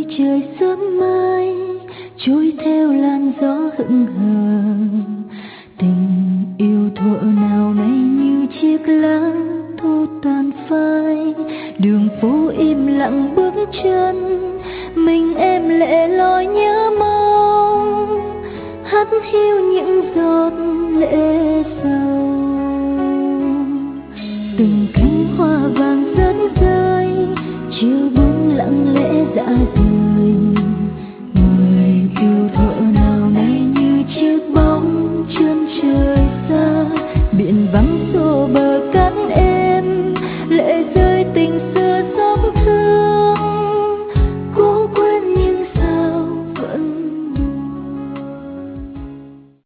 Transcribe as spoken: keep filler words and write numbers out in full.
ơi trời sớm mai trôi theo làn gió hững hờ, tình yêu thuở nào nay như chiếc lá thu tàn phai. Đường phố im lặng bước chân, mình em lẻ loi nhớ mong, hắt hiu những giọt lệ sầu. Từng cánh hoa vàng rơi rơi, chiều buông lặng lẽ dã rời.